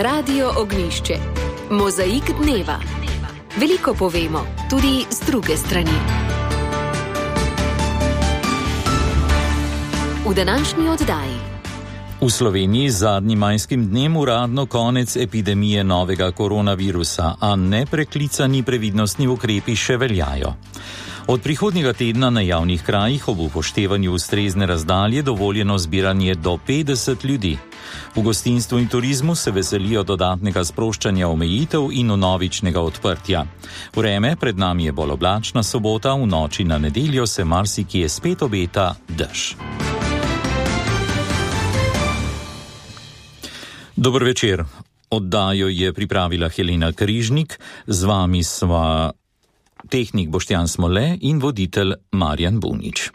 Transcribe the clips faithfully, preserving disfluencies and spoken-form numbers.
Radio Ognjišče. Mozaik dneva. Veliko povemo, tudi z druge strani. V današnji oddaji. V Sloveniji z zadnjim majskim dnem uradno konec epidemije novega koronavirusa, a nepreklicani previdnostni ukrepi še veljajo. Od prihodnjega tedna na javnih krajih ob upoštevanju ustrezne razdalje dovoljeno zbiranje do petdeset ljudi. V gostinstvu in turizmu se veselijo dodatnega sproščanja omejitev in vnovičnega odprtja. Vreme, pred nami je bolj oblačna sobota, v noči na nedeljo se marsikje spet obeta dež. Dober večer. Oddajo je pripravila Helena Križnik, z vami sva tehnik Boštjan Smole in voditelj Marjan Bunič.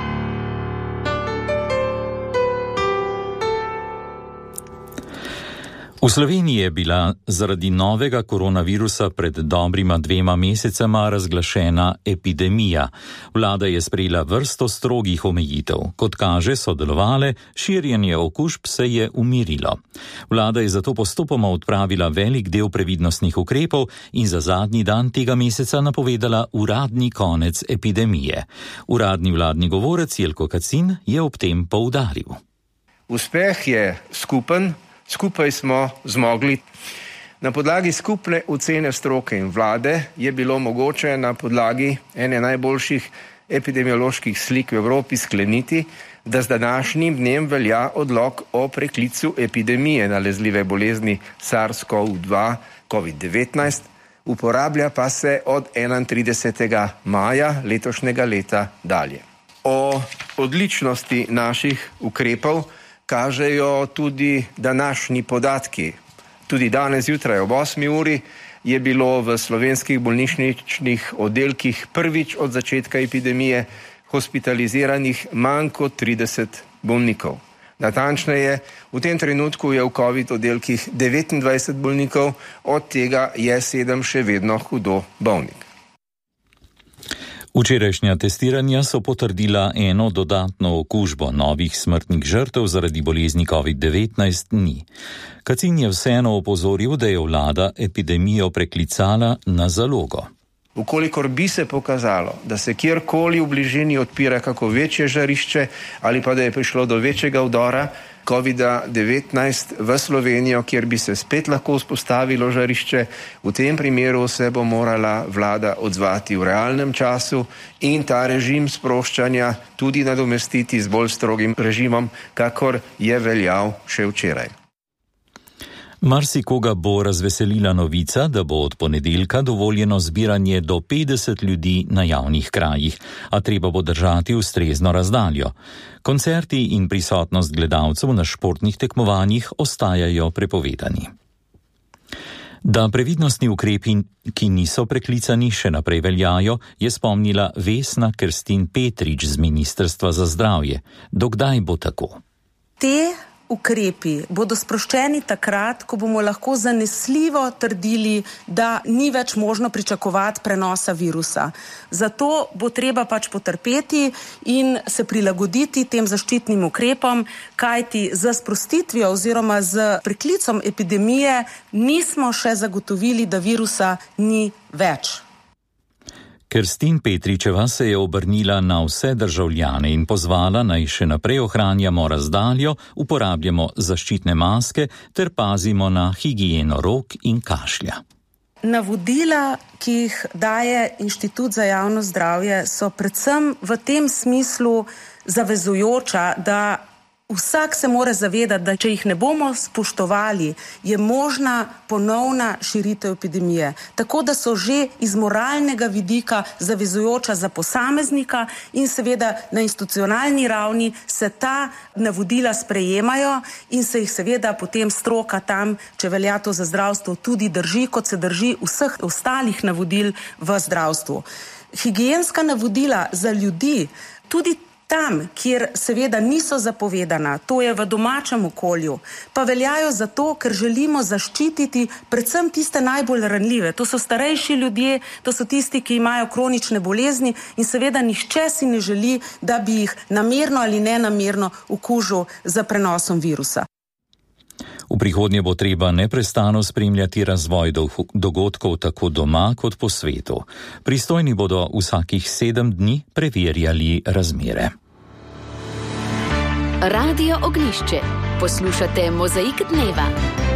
V Sloveniji je bila zaradi novega koronavirusa pred dobrima dvema mesecema razglašena epidemija. Vlada je sprejela vrsto strogih omejitev. Kot kaže, so delovale, širjenje okužb se je umirilo. Vlada je zato postopoma odpravila velik del previdnostnih ukrepov in za zadnji dan tega meseca napovedala uradni konec epidemije. Uradni vladni govorec Jelko Kacin je ob tem poudaril. Uspeh je skupen. Skupaj smo zmogli. Na podlagi skupne ocene stroke in vlade je bilo mogoče na podlagi ene najboljših epidemioloških slik v Evropi skleniti, da z današnjim dnem velja odlok o preklicu epidemije nalezljive bolezni SARS-CoV dva covid devetnajst, uporablja pa se od enaintridesetega maja letošnjega leta dalje. O odličnosti naših ukrepov kažejo tudi današnji podatki. Tudi danes zjutraj ob osmi uri je bilo v slovenskih bolnišničnih oddelkih prvič od začetka epidemije hospitaliziranih manj kot trideset bolnikov. Natančneje, v tem trenutku je v covid oddelkih devetindvajset bolnikov, od tega je sedem še vedno hudo bolnik. Včerajšnja testiranja so potrdila eno dodatno okužbo, novih smrtnih žrtev zaradi bolezni covid devetnajst ni. Kacin je vseeno opozoril, da je vlada epidemijo preklicala na zalogo. Vkolikor bi se pokazalo, da se kjerkoli v bližini odpira kako večje žarišče ali pa da je prišlo do večjega vdora covid devetnajst v Slovenijo, kjer bi se spet lahko vzpostavilo žarišče, v tem primeru se bo morala vlada odzvati v realnem času in ta režim sproščanja tudi nadomestiti z bolj strogim režimom, kakor je veljal še včeraj. Marsikoga bo razveselila novica, da bo od ponedeljka dovoljeno zbiranje do petdeset ljudi na javnih krajih, a treba bo držati ustrezno razdaljo. Koncerti in prisotnost gledalcev na športnih tekmovanjih ostajajo prepovedani. Da previdnostni ukrepi, ki niso preklicani, še naprej veljajo, je spomnila Vesna Kerstin Petrič z Ministrstva za zdravje. Dokdaj bo tako? Te ukrepi bodo sproščeni takrat, ko bomo lahko zanesljivo trdili, da ni več možno pričakovati prenosa virusa. Zato bo treba pač potrpeti in se prilagoditi tem zaščitnim ukrepom, kajti z sprostitvijo oziroma z preklicom epidemije nismo še zagotovili, da virusa ni več. Kerstin Petričeva se je obrnila na vse državljane in pozvala, naj še naprej ohranjamo razdaljo, uporabljamo zaščitne maske ter pazimo na higieno rok in kašlja. Navodila, ki jih daje Inštitut za javno zdravje, so predvsem v tem smislu zavezujoča, da vsak se mora zavedati, da če jih ne bomo spoštovali, je možna ponovna širitev epidemije. Tako da so že iz moralnega vidika zavezujoča za posameznika in seveda na institucionalni ravni se ta navodila sprejemajo in se jih seveda potem stroka tam, če velja to za zdravstvo, tudi drži, kot se drži vseh ostalih navodil v zdravstvu. Higienska navodila za ljudi, tudi tam, kjer seveda niso zapovedana, to je v domačem okolju, pa veljajo zato, ker želimo zaščititi predvsem tiste najbolj ranljive. To so starejši ljudje, to so tisti, ki imajo kronične bolezni in seveda nihče si ne želi, da bi jih namerno ali nenamerno okužil z prenosom virusa. V prihodnje bo treba neprestano spremljati razvoj dogodkov tako doma kot po svetu. Pristojni bodo vsakih sedem dni preverjali razmere. Radio Ognjišče. Poslušate Mozaik dneva.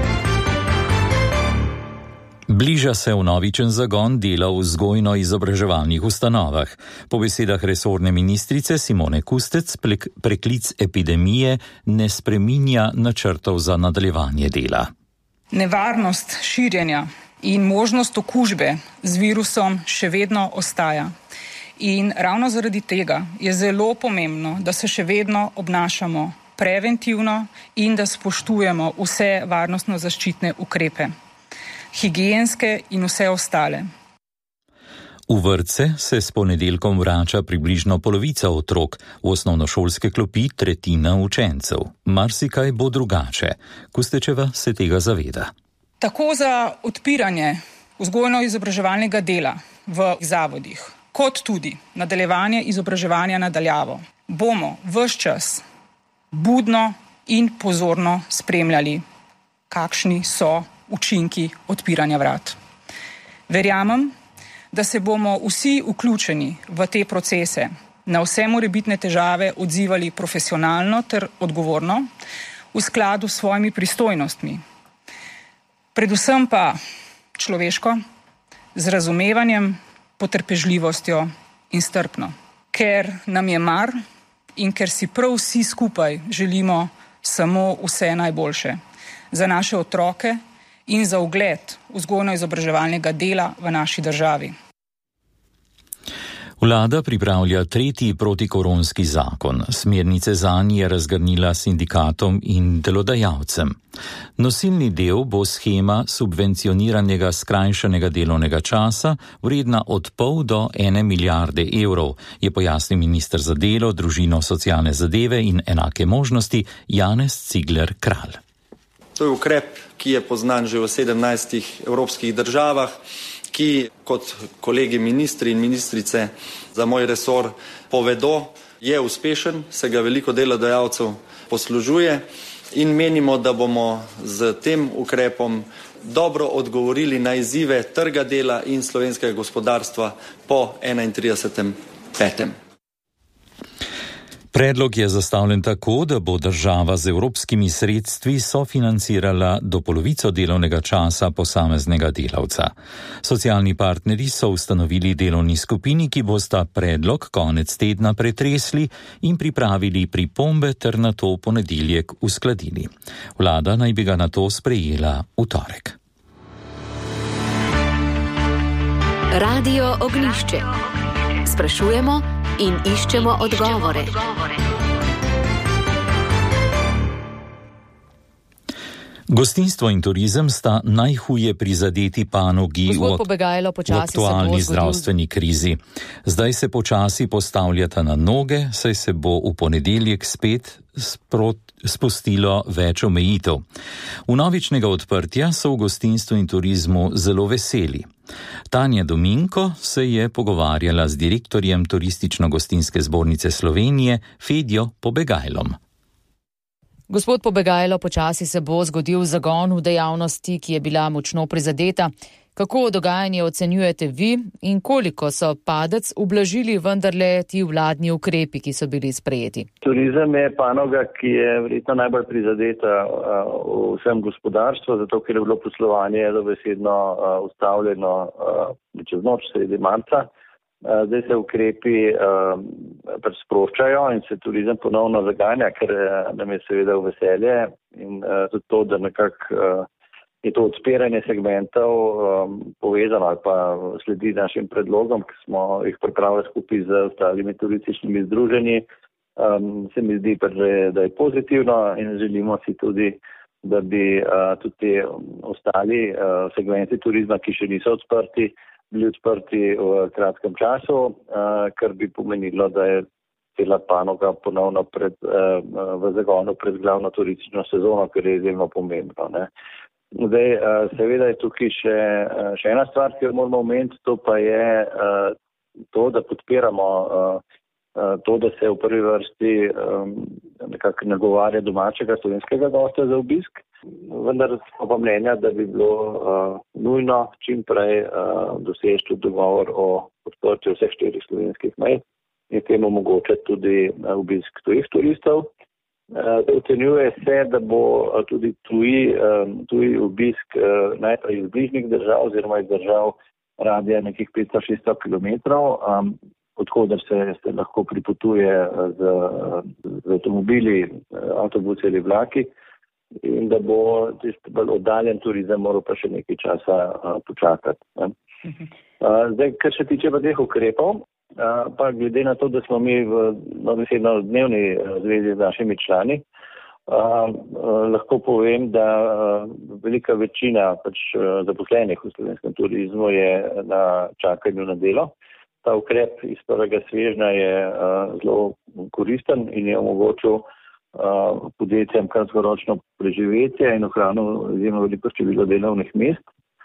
Bliža se vnovičen zagon dela v vzgojno-izobraževalnih ustanovah. Po besedah resorne ministrice Simone Kustec preklic epidemije ne spreminja načrtov za nadaljevanje dela. Nevarnost širjenja in možnost okužbe z virusom še vedno ostaja. In ravno zaradi tega je zelo pomembno, da se še vedno obnašamo preventivno in da spoštujemo vse varnostno-zaščitne ukrepe, higienske in vse ostale. V vrtce se s ponedeljkom vrača približno polovica otrok, v osnovnošolske klopi tretjina učencev. Marsikaj bo drugače. Kustečeva se tega zaveda. Tako za odpiranje vzgojno-izobraževalnega dela v zavodih, kot tudi nadaljevanje izobraževanja nadaljavo, bomo ves čas budno in pozorno spremljali, kakšni so učinki odpiranja vrat. Verjamem, da se bomo vsi vključeni v te procese na vse morebitne težave odzivali profesionalno ter odgovorno v skladu s svojimi pristojnostmi. Predvsem pa človeško, z razumevanjem, potrpežljivostjo in strpno. Ker nam je mar in ker si prav vsi skupaj želimo samo vse najboljše za naše otroke in za ugled vzgojno-izobraževalnega dela v naši državi. Vlada pripravlja tretji protikoronski zakon. Smernice zanj je razgrnila sindikatom in delodajalcem. Nosilni del bo shema subvencioniranega skrajšanega delovnega časa, vredna od pol do ene milijarde evrov, je pojasnil minister za delo, družino, socialne zadeve in enake možnosti Janez Cigler Kralj. To je ukrep, ki je poznan že v sedemnajstih evropskih državah, ki, kot kolegi ministri in ministrice za moj resor povedo, je uspešen, se ga veliko delodajalcev poslužuje in menimo, da bomo z tem ukrepom dobro odgovorili na izzive trga dela in slovenskega gospodarstva po enaintridesetem petem Predlog je zastavljen tako, da bo država z evropskimi sredstvi sofinancirala do polovico delovnega časa posameznega delavca. Socialni partnerji so ustanovili delovni skupini, ki bosta predlog konec tedna pretresli in pripravili pripombe ter nato ponedeljek uskladili. Vlada naj bi ga nato sprejela v torek. Radio Ognjišče. Sprašujemo in iščemo odgovore. Gostinstvo in turizem sta najhuje prizadeti panogi v, v aktualni zdravstveni krizi. Zdaj se počasi postavljata na noge, saj se bo v ponedeljek spet sprot, spustilo več omejitev. Vnovičnega odprtja so v gostinstvu in turizmu zelo veseli. Tanja Dominko se je pogovarjala z direktorjem Turistično-gostinske zbornice Slovenije Fedjo Pobegajlom. Gospod Pobegajlo, počasi se bo zgodil zagon v dejavnosti, ki je bila močno prizadeta. Kako dogajanje ocenjujete vi in koliko so padec ublažili vendarle ti vladni ukrepi, ki so bili sprejeti? Turizem je panoga, ki je verjetno najbolj prizadeta v vsem gospodarstvu, zato ker je bilo poslovanje dobesedno ustavljeno čez noč sredi marca. Zdaj se ukrepi pač sproščajo in se turizem ponovno zaganja, ker nam je seveda v veselje in tudi to, da nekako je to odpiranje segmentov povezano ali pa sledi našim predlogom, ki smo jih pripravili skupaj z ostalimi turističnimi združenji, se mi zdi, da je pozitivno in želimo si tudi, da bi tudi te ostali segmenti turizma, ki še niso odprti, bili odprti v kratkem času, kar bi pomenilo, da je cela panoga ponovno pred, v zagonu pred glavno turistično sezono, kar je izjemno pomembno. Ne. Zdaj, seveda je tukaj še, še ena stvar, ki jo moramo omeniti, to pa je to, da podpiramo to, da se v prvi vrsti nekako nagovarja domačega slovenskega gosta za obisk. Vendar smo pa mnenja, da bi bilo nujno čim prej doseči tudi dogovor o odprtju vseh štirih slovenskih mej in tem omogočati tudi obisk tujih turistov. Ocenjuje se, da bo tudi tuji, tuji obisk najprej iz bližnjih držav oziroma iz držav radija nekih petsto do šeststo kilometrov, odkudar se, se lahko pripotuje z, z avtomobili, avtobusi ali vlaki in da bo tisti bolj oddaljen turizem moral pa še nekaj časa počakati. Zdaj, kar se tiče pa teh ukrepov, pa glede na to, da smo mi v dobesedno dnevni zvezi z našimi člani, lahko povem, da velika večina pač zaposlenih v slovenskem turizmu je na čakanju na delo. Ta ukrep iz prvega svežnja je zelo koristen in je omogočil podjetjem kratkoročno preživetje in ohranil izjemno veliko število delovnih mest.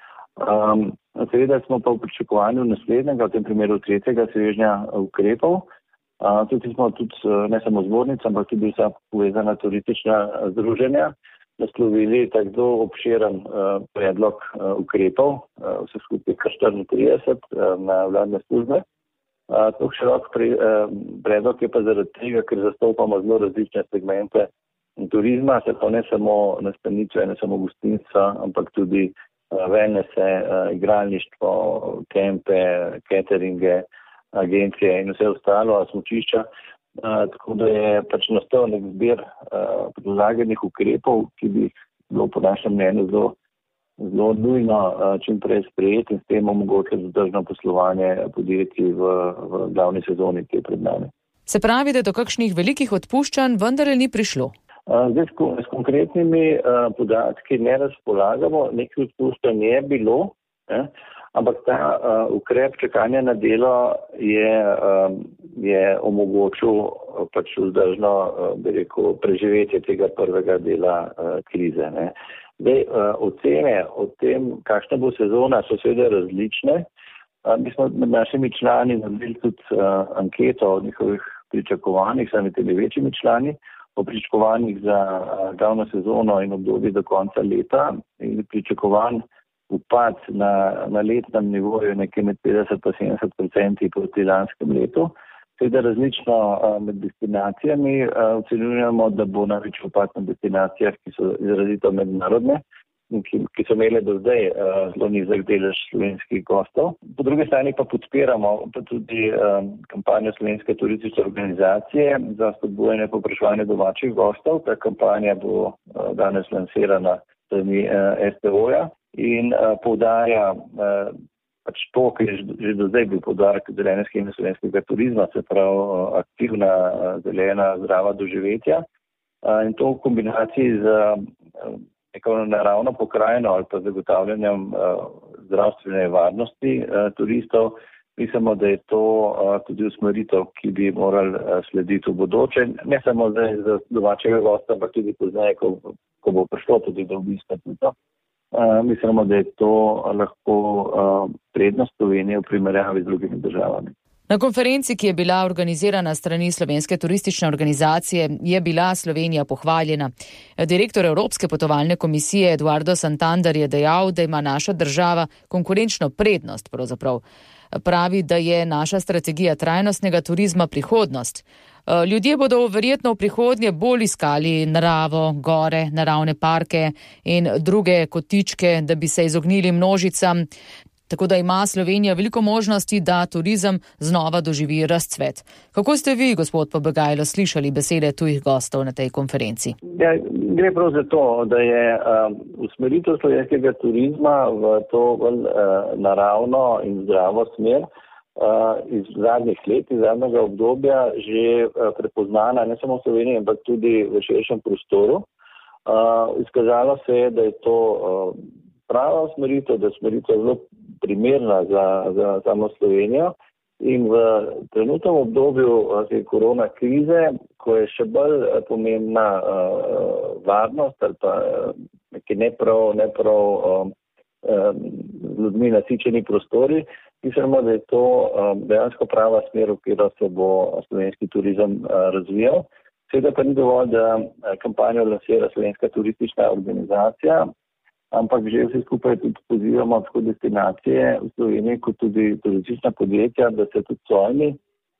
Um, seveda smo pa v pričakovanju naslednjega, v tem primeru tretjega svežnja ukrepov. Uh, tudi smo tudi ne samo zbornica, ampak tudi vsa povezana turistična združenja naslovili tak zelo obširen uh, predlog uh, ukrepov, uh, vse skupaj kar štiriintrideset uh, na vladne službe. Uh, to širok pre, uh, predlog je pa zaradi tega, ker zastopamo zelo različne segmente turizma, se pa ne samo nastanitve, ne samo gostinstva, ampak tudi wellnesse, igralništvo, kempe, cateringe, agencije in vse ostalo, smučišča. Tako da je pač nastal nek zbir predlaganih ukrepov, ki bi bilo po našem mnenju zelo, zelo nujno čim prej sprejeti in s tem omogočiti vzdržno poslovanje podjetij v, v glavni sezoni, ki je pred nami. Se pravi, da do kakšnih velikih odpuščanj vendar ni prišlo? Zdaj, s konkretnimi uh, podatki ne razpolagamo, nekaj odpuščanj je bilo, eh, ampak ta uh, ukrep čakanja na delo je, uh, je omogočil uh, pač vzdržno uh, bi rekel, preživetje tega prvega dela uh, krize. Ne. Zdaj, uh, ocene o tem, kakšna bo sezona, so seveda različne. Uh, mi smo med našimi člani naredili tudi uh, anketo o njihovih pričakovanjih, sami temi večjimi člani, o pričakovanjih za glavno sezono in obdobje do konca leta in pričakovan upad na, na letnem nivoju nekje med petdeset do sedemdeset odstotkov proti lanskem letu. Seveda različno med destinacijami ocenjujemo, da bo največji upad na destinacijah, ki so izrazito mednarodne in ki, ki so imele do zdaj zelo nizek delež slovenskih gostov. Po drugi strani pa podpiramo pa tudi kampanjo Slovenske turistične organizacije za spodbujanje povpraševanja domačih gostov. Ta kampanja bo danes lansirana s strani S T O-ja in poudarja pač to, ki je že do zdaj bil poudarek zelene sheme slovenskega turizma, se pravi aktivna, zelena, zdrava doživetja. In to v kombinaciji z neko naravno pokrajino ali pa zagotavljanjem uh, zdravstvene varnosti uh, turistov. Mislimo, da je to uh, tudi usmeritev, ki bi morali uh, slediti v bodoče. Ne samo zdaj za domačega gosta, ampak tudi poznaj, ko, ko bo prišlo tudi do obiska. Uh, mislimo, da je to lahko uh, prednost Slovenije v primerjavi z drugimi državami. Na konferenci, ki je bila organizirana strani Slovenske turistične organizacije, je bila Slovenija pohvaljena. Direktor Evropske potovalne komisije Eduardo Santander je dejal, da ima naša država konkurenčno prednost pravzaprav. Pravi, da je naša strategija trajnostnega turizma prihodnost. Ljudje bodo verjetno v prihodnje bolj iskali naravo, gore, naravne parke in druge kotičke, da bi se izognili množicam. Tako da ima Slovenija veliko možnosti, da turizem znova doživi razcvet. Kako ste vi, gospod Pobegajlo, slišali besede tujih gostov na tej konferenci? Ja, gre prav za to, da je uh, usmeritev slovenskega turizma v to bolj uh, naravno in zdravo smer uh, iz zadnjih let, iz zadnjega obdobja že uh, prepoznana ne samo v Sloveniji, ampak tudi v širšem prostoru. Uh, izkazalo se je, da je to uh, prava usmeritev, da je usmeritev zelo primerna za, za samo Slovenijo in v trenutnem obdobju te korona krize, ko je še bolj pomembna uh, varnost ali pa neki neprav, neprav uh, uh, ljudmi nasičeni prostori, Mislimo, da je to dejansko prava smer, v katero se bo slovenski turizem razvijal. Seveda pa ni dovolj, da kampanjo lansira Slovenska turistična organizacija, ampak že vsi skupaj tudi pozivamo tako destinacije v Sloveniji, kot tudi turistična podjetja, da se tudi svojimi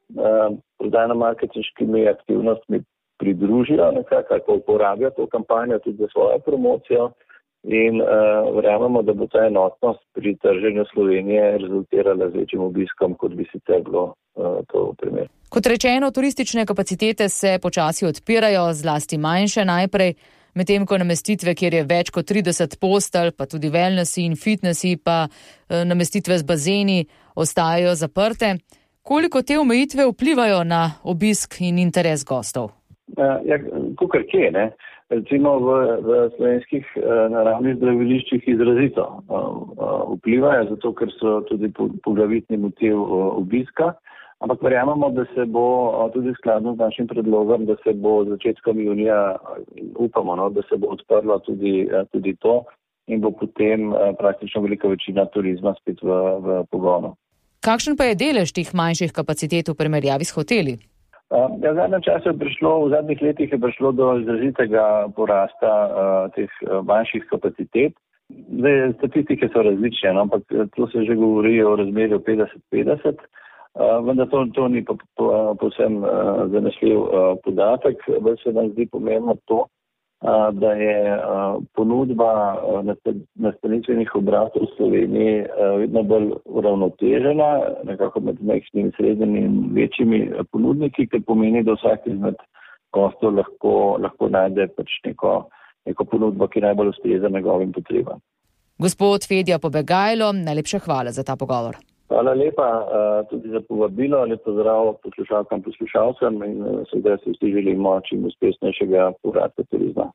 prodajno-marketinškimi aktivnostmi pridružijo, nekako uporabijo to kampanjo tudi za svojo promocijo in uh, verjamemo, da bo ta enotnost pri trženju Slovenije rezultirala z večjim obiskom, kot bi sicer bilo uh, to v primeru. Kot rečeno, turistične kapacitete se počasi odpirajo, zlasti manjše najprej, medtem ko namestitve, kjer je več kot trideset postelj, pa tudi wellnessi in fitnessi, pa uh, namestitve z bazeni ostajajo zaprte. Koliko te omejitve vplivajo na obisk in interes gostov? Ja, kukar kje, ne? Recimo v, v slovenskih uh, naravnih zdraviliščih izrazito uh, uh, vplivajo, zato ker so tudi poglavitni motiv uh, obiska. Ampak verjamemo, da se bo uh, tudi skladno z našim predlogom, da se bo začetkom junija, upamo, no, da se bo odprlo tudi, uh, tudi to in bo potem uh, praktično velika večina turizma spet v, v pogonu. Kakšen pa je delež teh manjših kapacitet v primerjavi s hoteli? Uh, ja, v zadnjem času je prišlo, v zadnjih letih je prišlo do izrazitega porasta uh, teh uh, manjših kapacitet. Zdaj, statistike so različne, no, ampak to se že govori o razmerju petdeset petdeset, uh, vendar to, to ni povsem po, po uh, zanesljiv uh, podatek. Bolj se nam zdi pomembno to, uh, da je uh, ponudba uh, nastanitvenih obratov v Sloveniji uh, vedno bolj uravnotežena, nekako med majhnimi, srednjimi in večjimi ponudniki, kar pomeni, da vsak izmed gostov lahko, lahko najde pač neko, neko ponudbo, ki najbolj ustreza njegovim potrebam. Gospod Fedja Pobegajlo, najlepša hvala za ta pogovor. Hvala lepa uh, tudi za povabilo, lep pozdrav poslušalkam, poslušalcem in uh, seveda se vsi želimo čim uspešnejšega povratka turizma.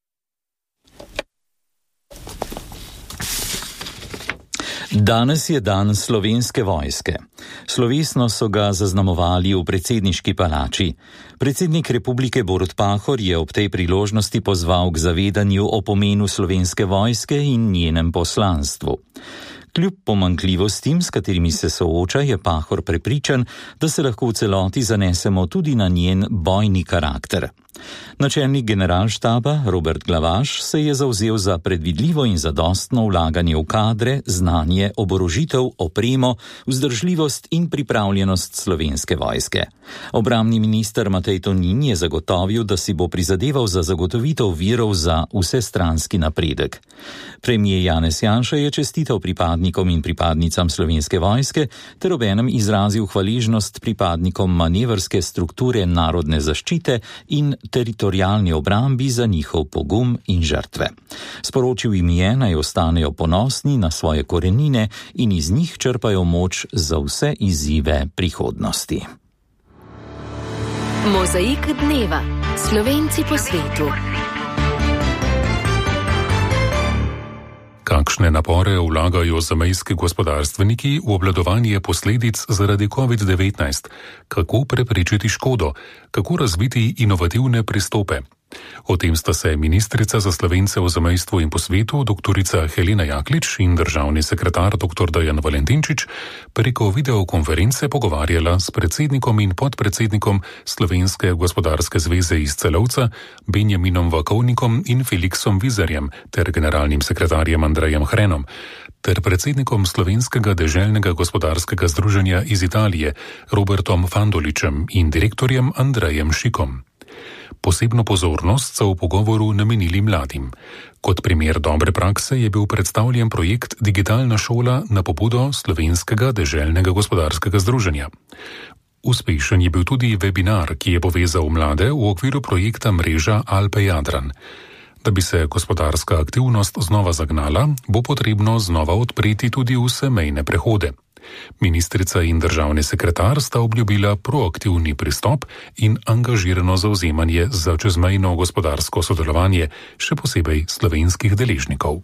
Danes je dan Slovenske vojske. Slovesno so ga zaznamovali v predsedniški palači. Predsednik republike Borut Pahor je ob tej priložnosti pozval k zavedanju o pomenu Slovenske vojske in njenem poslanstvu. Kljub pomanjkljivostim, s katerimi se sooča, je Pahor prepričan, da se lahko v celoti zanesemo tudi na njen bojni karakter. Načelnik generalštaba Robert Glavaš se je zavzel za predvidljivo in zadostno vlaganje v kadre, znanje, oborožitev, opremo, vzdržljivost in pripravljenost Slovenske vojske. Obrambni minister Matej Tonin je zagotovil, da si bo prizadeval za zagotovitev virov za vsestranski napredek. Premier Janez Janša je čestital pripadnikom in pripadnicam Slovenske vojske ter obenem izrazil hvaležnost pripadnikom manevrske strukture narodne zaščite in teritorialni obrambi za njihov pogum in žrtve. Sporočil jim je, naj ostanejo ponosni na svoje korenine in iz njih črpajo moč za vse izzive prihodnosti. Mozaik dneva. Slovenci po svetu. Kakšne napore vlagajo zamejski gospodarstveniki v obvladovanje posledic zaradi covid devetnajst? Kako preprečiti škodo? Kako razviti inovativne pristope? O tem sta se ministrica za Slovence v zamejstvu in po svetu doktorica Helena Jaklič in državni sekretar doktor Dejan Valentinčič preko videokonference pogovarjala s predsednikom in podpredsednikom Slovenske gospodarske zveze iz Celovca Benjaminom Vakovnikom in Felixom Vizerjem ter generalnim sekretarjem Andrejem Hrenom ter predsednikom Slovenskega deželnega gospodarskega združenja iz Italije Robertom Fandoličem in direktorjem Andrejem Šikom. Posebno pozornost so v pogovoru namenili mladim. Kot primer dobre prakse je bil predstavljen projekt Digitalna šola na pobudo Slovenskega deželnega gospodarskega združenja. Uspešen je bil tudi webinar, ki je povezal mlade v okviru projekta mreža Alpe Jadran. Da bi se gospodarska aktivnost znova zagnala, bo potrebno znova odpreti tudi vse mejne prehode. Ministrica in državni sekretar sta obljubila proaktivni pristop in angažirano zavzemanje za čezmejno gospodarsko sodelovanje, še posebej slovenskih deležnikov.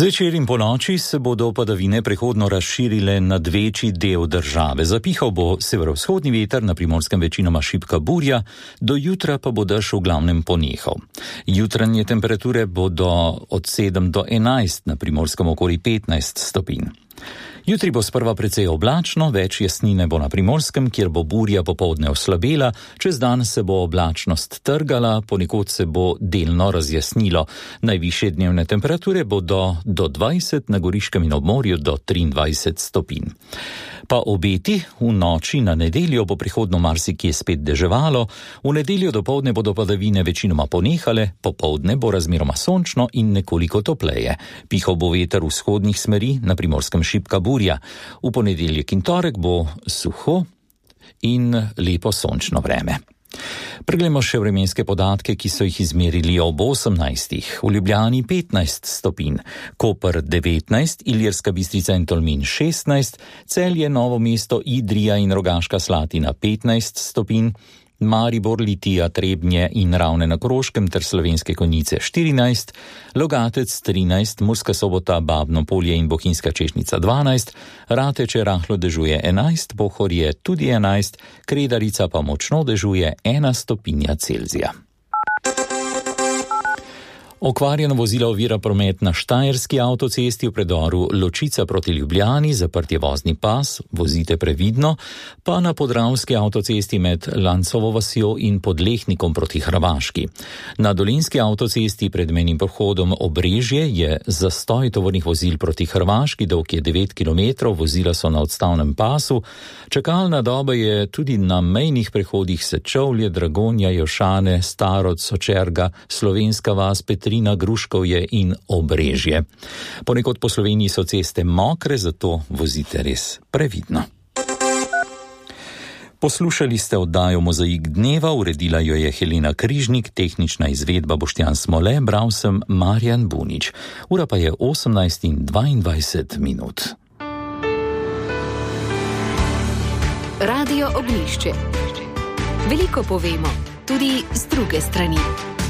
Zvečer in ponoči se bodo padavine prehodno razširile nad večji del države. Zapihal bo severovzhodni veter, na Primorskem večinoma šibka burja, do jutra pa bo dež v glavnem ponehal. Jutranje temperature bodo od sedem do enajst, na Primorskem okoli petnajst stopinj. Jutri bo sprva precej oblačno, več jasnine bo na Primorskem, kjer bo burja popoldne oslabela, čez dan se bo oblačnost trgala, ponekod se bo delno razjasnilo. Najvišje dnevne temperature bodo do dvajset, na Goriškem in obmorju do triindvajset stopinj. Pa obeti, v noči na nedeljo bo prihodno marsikje spet deževalo, v nedeljo dopoldne bodo padavine večinoma ponehale, popoldne bo razmeroma sončno in nekoliko topleje. Pihal bo veter vzhodnih smeri, na Primorskem šibka burja. V ponedeljek in torek bo suho in lepo sončno vreme. Preglejmo še vremenske podatke, ki so jih izmerili ob osemnajstih. V Ljubljani petnajst stopinj, Koper devetnajst, Ilirska Bistrica in Tolmin šestnajst, Celje, Novo mesto, Idrija in Rogaška Slatina petnajst stopinj, Maribor, Litija, Trebnje in Ravne na Koroškem ter Slovenske Konjice štirinajst, Logatec trinajst, Murska Sobota, Babno Polje in Bohinjska Češnica dvanajst, Rateče rahlo dežuje enajst, Pohorje tudi enajst, Kredarica pa močno dežuje ena stopinja Celzija. Okvarjeno vozilo ovira promet na Štajerski avtocesti v predoru Ločica proti Ljubljani, zaprt je vozni pas, vozite previdno, pa na Podravski avtocesti med Lancovo vasjo in Podlehnikom proti Hrvaški. Na Dolenjski avtocesti pred mejnim prehodom Obrežje je zastoj tovornih vozil proti Hrvaški, dolg je devet kilometrov, vozila so na odstavnem pasu. Čakalna doba je tudi na mejnih prehodih Sečovlje, Dragonja, Jošane, Starod, Sočerga, Slovenska vas, Petrina, Gruškovje in Obrežje. Ponekod po Sloveniji so ceste mokre, zato vozite res previdno. Poslušali ste oddajo Mozaik dneva, uredila jo je Helena Križnik, tehnična izvedba Boštjan Smole, bral sem Marjan Bunič. Ura pa je osemnajst in dvaindvajset minut. Radio Ognjišče. Veliko povemo, tudi z druge strani.